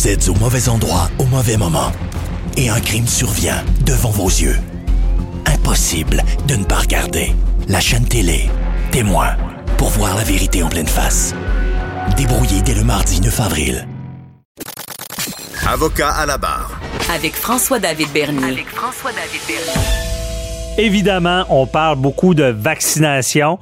Vous êtes au mauvais endroit au mauvais moment. Et un crime survient devant vos yeux. Impossible de ne pas regarder. La chaîne télé, Témoin, pour voir la vérité en pleine face. Débrouillé dès le mardi 9 avril. Avocat à la barre. Avec François-David Bernier. Évidemment, on parle beaucoup de vaccination.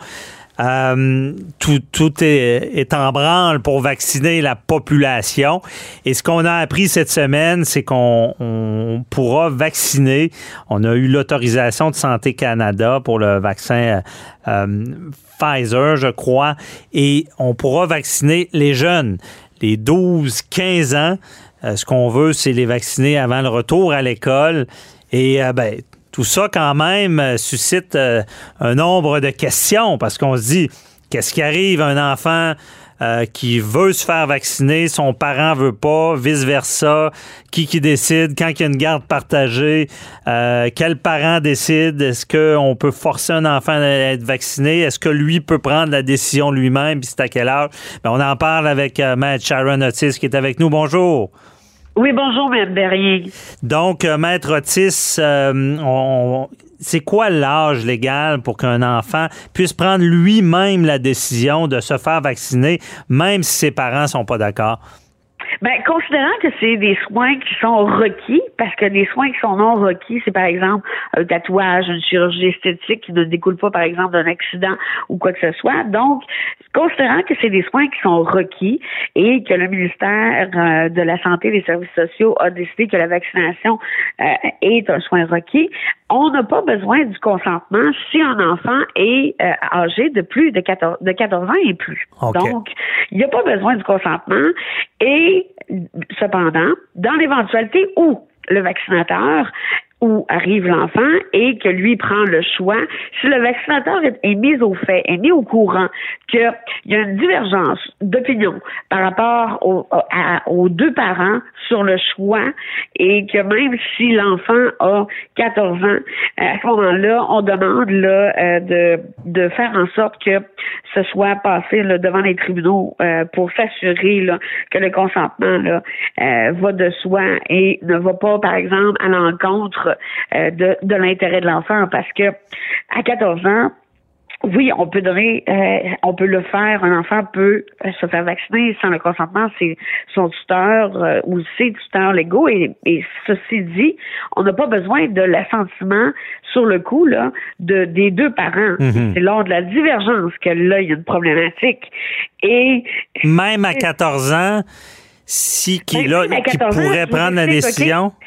Tout est en branle pour vacciner la population. Et ce qu'on a appris cette semaine, c'est qu'on pourra vacciner. On a eu l'autorisation de Santé Canada pour le vaccin Pfizer, je crois. Et on pourra vacciner les jeunes, les 12-15 ans. Ce qu'on veut, c'est les vacciner avant le retour à l'école. Et tout ça, quand même, suscite un nombre de questions parce qu'on se dit, qu'est-ce qui arrive à un enfant qui veut se faire vacciner, son parent veut pas, vice-versa, qui décide, quand il y a une garde partagée, quel parent décide, est-ce qu'on peut forcer un enfant à être vacciné, est-ce que lui peut prendre la décision lui-même, puis c'est à quel âge? On en parle avec Maître Sharon Otis qui est avec nous. Bonjour. Oui, bonjour, Mme Bernier. Donc, Maître Otis, c'est quoi l'âge légal pour qu'un enfant puisse prendre lui-même la décision de se faire vacciner, même si ses parents sont pas d'accord? Considérant que c'est des soins qui sont requis, parce que des soins qui sont non requis, c'est par exemple un tatouage, une chirurgie esthétique qui ne découle pas, par exemple, d'un accident ou quoi que ce soit. Donc, considérant que c'est des soins qui sont requis et que le ministère de la Santé et des Services sociaux a décidé que la vaccination est un soin requis, on n'a pas besoin du consentement si un enfant est âgé de plus de 14 ans et plus. Okay. Donc, il n'y a pas besoin du consentement et cependant, dans l'éventualité où le vaccinateur où arrive l'enfant et que lui prend le choix, si le vaccinateur est mis au fait, est mis au courant qu'il y a une divergence d'opinion par rapport aux deux parents sur le choix et que même si l'enfant a 14 ans, à ce moment-là, on demande de faire en sorte que ce soit passé devant les tribunaux pour s'assurer que le consentement va de soi et ne va pas, par exemple, à l'encontre de l'intérêt de l'enfant, parce que à 14 ans, oui, on peut le faire. Un enfant peut se faire vacciner sans le consentement. C'est son tuteur ou ses tuteurs légaux. Et ceci dit, on n'a pas besoin de l'assentiment sur le coup des deux parents. Mm-hmm. C'est lors de la divergence que là, il y a une problématique. Et même à 14 ans, qui pourrait prendre la décision. Okay.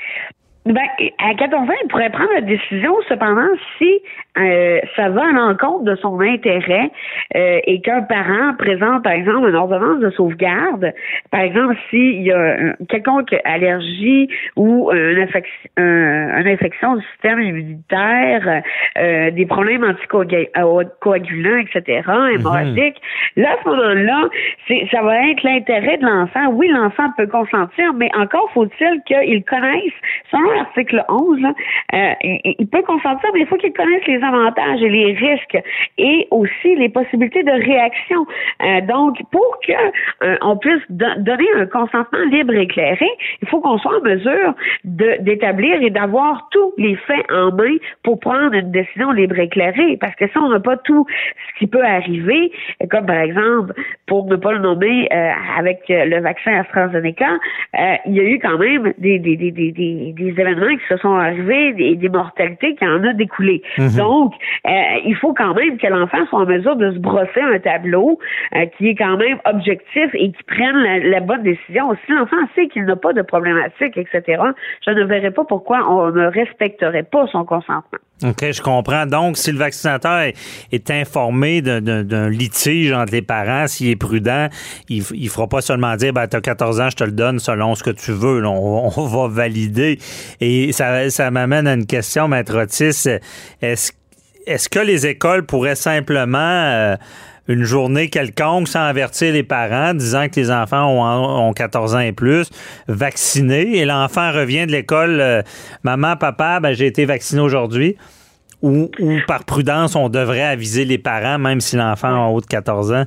À 14 ans, il pourrait prendre la décision, cependant, si ça va à l'encontre de son intérêt et qu'un parent présente, par exemple, une ordonnance de sauvegarde, par exemple, s'il y a quelconque allergie ou une infection du système immunitaire, des problèmes anticoagulants, etc., hémorragiques, là, à ce moment-là, ça va être l'intérêt de l'enfant. Oui, l'enfant peut consentir, mais encore faut-il qu'il connaisse, selon l'article 11, il peut consentir, mais il faut qu'il connaisse les avantages et les risques et aussi les possibilités de réaction. Donc, pour que on puisse donner un consentement libre et éclairé, il faut qu'on soit en mesure d'établir et d'avoir tous les faits en main pour prendre une décision libre et éclairée. Parce que si on n'a pas tout ce qui peut arriver, comme par exemple, pour ne pas le nommer, avec le vaccin AstraZeneca, il y a eu quand même des événements qui se sont arrivés et des mortalités qui en a découlé. Mm-hmm. Donc, il faut quand même que l'enfant soit en mesure de se brosser un tableau qui est quand même objectif et qui prenne la bonne décision. Si l'enfant sait qu'il n'a pas de problématique, etc., je ne verrais pas pourquoi on ne respecterait pas son consentement. OK, je comprends. Donc, si le vaccinateur est informé d'un litige entre les parents, s'il est prudent, il ne fera pas seulement dire tu as 14 ans, je te le donne selon ce que tu veux. Là, on va valider. Et ça m'amène à une question, Maître Otis. Est-ce que les écoles pourraient simplement, une journée quelconque, sans avertir les parents, disant que les enfants ont 14 ans et plus, vacciner, et l'enfant revient de l'école, maman, papa, j'ai été vacciné aujourd'hui, ou par prudence, on devrait aviser les parents, même si l'enfant a en haut de 14 ans?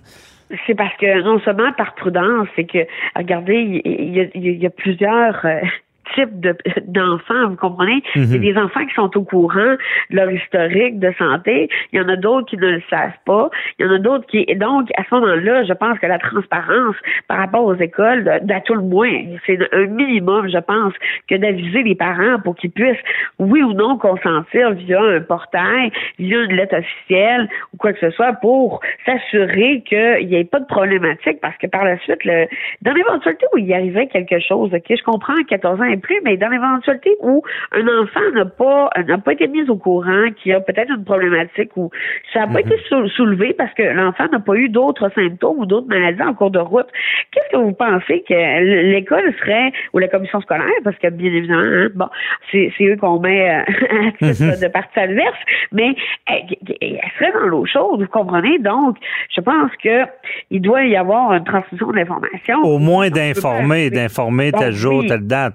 C'est parce que non seulement par prudence, c'est que, regardez, il y a plusieurs types d'enfants, vous comprenez? Il y a des enfants qui sont au courant de leur historique de santé. Il y en a d'autres qui ne le savent pas. Il y en a d'autres qui... Donc, à ce moment-là, je pense que la transparence par rapport aux écoles, d'à tout le moins, c'est un minimum, je pense, que d'aviser les parents pour qu'ils puissent, oui ou non, consentir via un portail, via une lettre officielle ou quoi que ce soit pour s'assurer qu'il n'y ait pas de problématique parce que par la suite, dans l'éventualité où il y arrivait quelque chose, OK, je comprends, 14 ans et plus, mais dans l'éventualité où un enfant n'a pas été mis au courant, qu'il y a peut-être une problématique ou ça n'a pas été soulevé parce que l'enfant n'a pas eu d'autres symptômes ou d'autres maladies en cours de route. Qu'est-ce que vous pensez que l'école serait, ou la commission scolaire, parce que bien évidemment, c'est eux qu'on met à titre de partie adverse, mais elle serait dans l'eau chaude, vous comprenez? Donc, je pense que il doit y avoir une transmission d'informations. Au moins d'informer tel jour, telle date,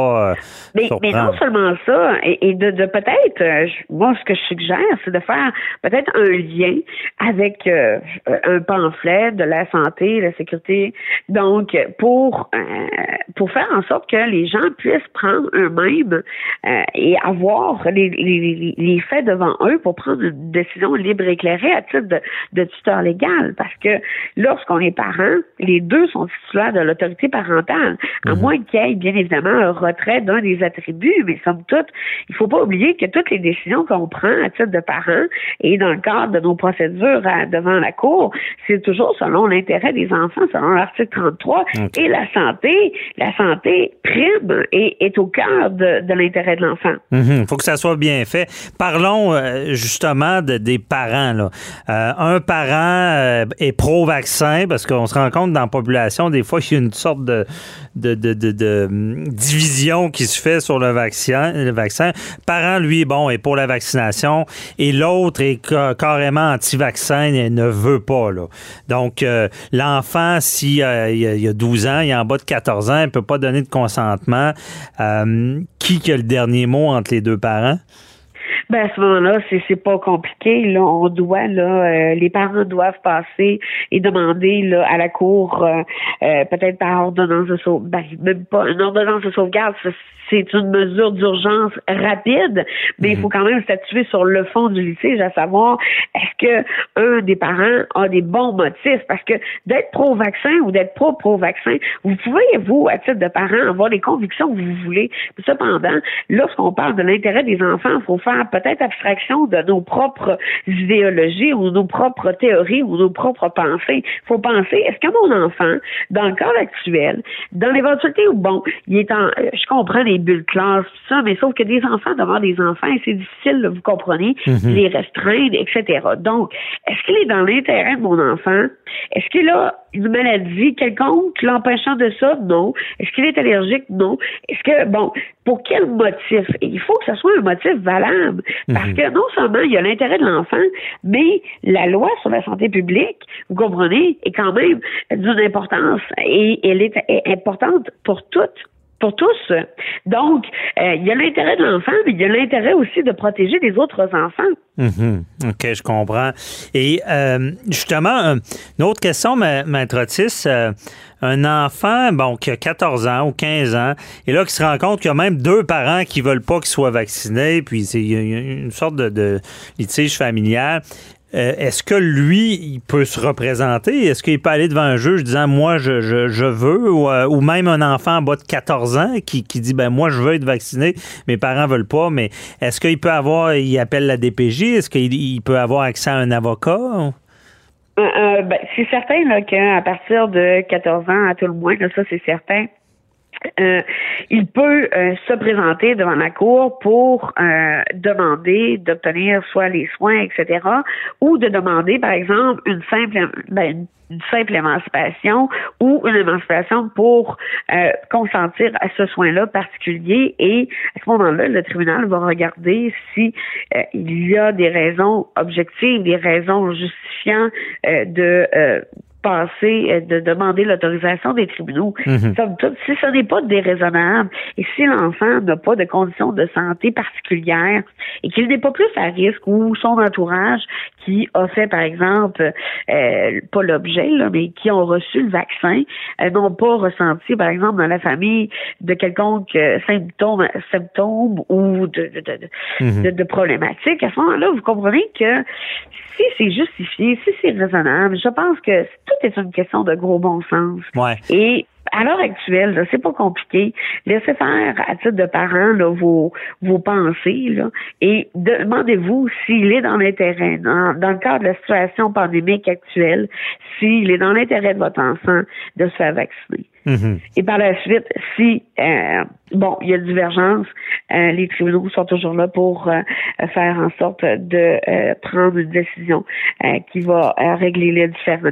mais non seulement ça, et de peut-être, moi, ce que je suggère, c'est de faire peut-être un lien avec un pamphlet de la santé, la sécurité, donc pour faire en sorte que les gens puissent prendre eux-mêmes et avoir les faits devant eux pour prendre une décision libre et éclairée à titre de tuteur légal, parce que lorsqu'on est parent, les deux sont titulaires de l'autorité parentale, à moins qu'il y ait bien évidemment un retrait d'un des attributs, mais somme toute, il faut pas oublier que toutes les décisions qu'on prend à titre de parents et dans le cadre de nos procédures devant la Cour, c'est toujours selon l'intérêt des enfants, selon l'article 33, et la santé prime et est au cœur de l'intérêt de l'enfant. Il faut que ça soit bien fait. Parlons justement des parents, là. Un parent est pro-vaccin parce qu'on se rend compte dans la population, des fois, qu'il y a une sorte de division qui se fait sur le vaccin. Parent, lui, est pour la vaccination et l'autre est carrément anti-vaccin et ne veut pas, là. Donc, l'enfant, s'il y a 12 ans, il est en bas de 14 ans, il ne peut pas donner de consentement. Qui a le dernier mot entre les deux parents? Ben à ce moment-là, c'est pas compliqué. Là, on doit les parents doivent passer et demander là à la Cour, peut-être par ordonnance de sauvegarde. Même pas une ordonnance de sauvegarde. C'est une mesure d'urgence rapide, mais il faut quand même statuer sur le fond du litige, à savoir est-ce que un des parents a des bons motifs, parce que d'être pro-vaccin ou d'être pro-vaccin, vous pouvez, vous, à titre de parent, avoir les convictions que vous voulez. Cependant, lorsqu'on parle de l'intérêt des enfants, il faut faire peut-être abstraction de nos propres idéologies ou nos propres théories ou nos propres pensées. Il faut penser, est-ce que mon enfant, dans le cas actuel, dans l'éventualité où, il est je comprends les bulles classe, tout ça, mais sauf que des enfants devant des enfants, et c'est difficile, là, vous comprenez, les restreindre, etc. Donc, est-ce qu'il est dans l'intérêt de mon enfant? Est-ce qu'il a une maladie quelconque l'empêchant de ça? Non. Est-ce qu'il est allergique? Non. Est-ce que, pour quel motif? Et il faut que ce soit un motif valable. Parce que non seulement il y a l'intérêt de l'enfant, mais la loi sur la santé publique, vous comprenez, est quand même d'une importance et elle est importante pour toutes. Pour tous. Donc, il y a l'intérêt de l'enfant, mais il y a l'intérêt aussi de protéger les autres enfants. OK, je comprends. Et justement, une autre question, Maître Otis, un enfant, qui a 14 ans ou 15 ans, et là, qui se rend compte qu'il y a même deux parents qui veulent pas qu'il soit vacciné, puis il y a une sorte de litige familial. Est-ce que lui, il peut se représenter? Est-ce qu'il peut aller devant un juge disant « Moi, je veux » ou même un enfant en bas de 14 ans qui dit « Moi, je veux être vacciné, mes parents veulent pas », mais est-ce qu'il peut il appelle la DPJ? Est-ce qu'il peut avoir accès à un avocat? C'est certain là, qu'à partir de 14 ans, à tout le moins, là, ça c'est certain, il peut se présenter devant la Cour pour demander d'obtenir soit les soins, etc., ou de demander, par exemple, une simple émancipation ou une émancipation pour consentir à ce soin-là particulier, et à ce moment-là, le tribunal va regarder si il y a des raisons objectives, des raisons justifiant passer, de demander l'autorisation des tribunaux. Somme toute, si ce n'est pas déraisonnable et si l'enfant n'a pas de conditions de santé particulières et qu'il n'est pas plus à risque ou son entourage qui a fait, par exemple, pas l'objet, là, mais qui ont reçu le vaccin, n'ont pas ressenti, par exemple, dans la famille de quelconque symptômes ou de problématiques, à ce moment-là, vous comprenez que si c'est justifié, si c'est raisonnable, je pense que tout est une question de gros bon sens. Ouais. Et à l'heure actuelle, là, c'est pas compliqué. Laissez faire à titre de parents là, vos pensées là, et demandez-vous s'il est dans l'intérêt, dans le cadre de la situation pandémique actuelle, s'il est dans l'intérêt de votre enfant de se faire vacciner. Et par la suite, si il y a divergence, les tribunaux sont toujours là pour faire en sorte de prendre une décision qui va régler les différents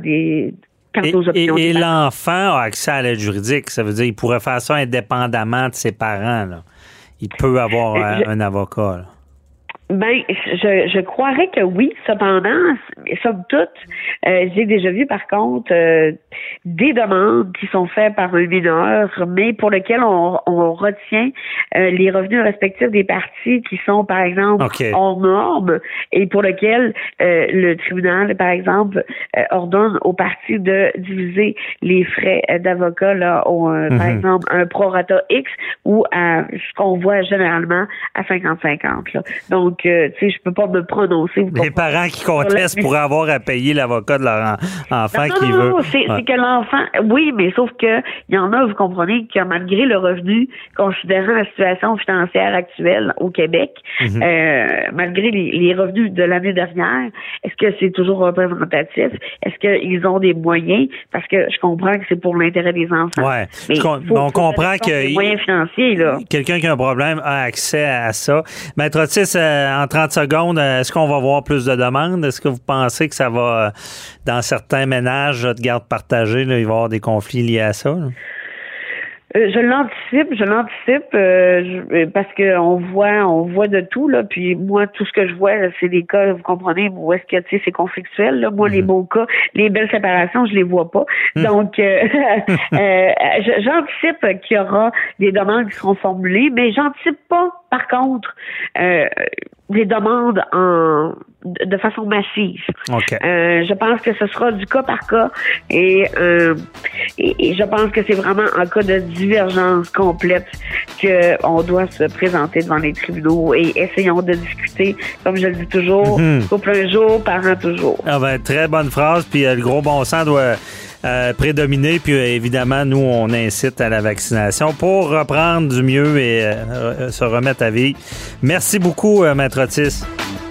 Et l'enfant a accès à l'aide juridique. Ça veut dire qu'il pourrait faire ça indépendamment de ses parents. Là. Il peut avoir un avocat. Là. Ben, je croirais que oui. Cependant, somme toute, j'ai déjà vu par contre des demandes qui sont faites par un mineur, mais pour lesquelles on retient les revenus respectifs des parties qui sont, par exemple, hors normes et pour lesquelles le tribunal, par exemple, ordonne aux parties de diviser les frais d'avocat là, par exemple, un prorata X ou à ce qu'on voit généralement à 50-50. Là. Donc, tu sais, je peux pas me prononcer. Les parents qui contestent pourraient avoir à payer l'avocat de leur enfant qui veut. Non, c'est que l'enfant, oui, mais sauf que il y en a, vous comprenez, que malgré le revenu, considérant la situation financière actuelle au Québec, malgré les revenus de l'année dernière, est-ce que c'est toujours représentatif? Est-ce qu'ils ont des moyens? Parce que je comprends que c'est pour l'intérêt des enfants. Ouais. On comprend que les moyens financiers, là. Quelqu'un qui a un problème a accès à ça. Maître Otis, en 30 secondes, est-ce qu'on va voir plus de demandes? Est-ce que vous pensez que ça va, dans certains ménages de garde partagée, là, il va y avoir des conflits liés à ça? Là? Je l'anticipe parce que on voit de tout là. Puis moi, tout ce que je vois, c'est des cas, vous comprenez, où est-ce que c'est conflictuel. Là. Moi, les beaux cas, les belles séparations, je les vois pas. Donc, j'anticipe qu'il y aura des demandes qui seront formulées, mais j'anticipe pas, par contre, des demandes de façon massive. Je pense que ce sera du cas par cas et je pense que c'est vraiment en cas de divergence complète qu'on doit se présenter devant les tribunaux et essayons de discuter, comme je le dis toujours, couple un jour, parent toujours. Ah ben, très bonne phrase, puis le gros bon sens doit prédominer, puis évidemment, nous, on incite à la vaccination pour reprendre du mieux et se remettre à vie. Merci beaucoup, Maître Otis.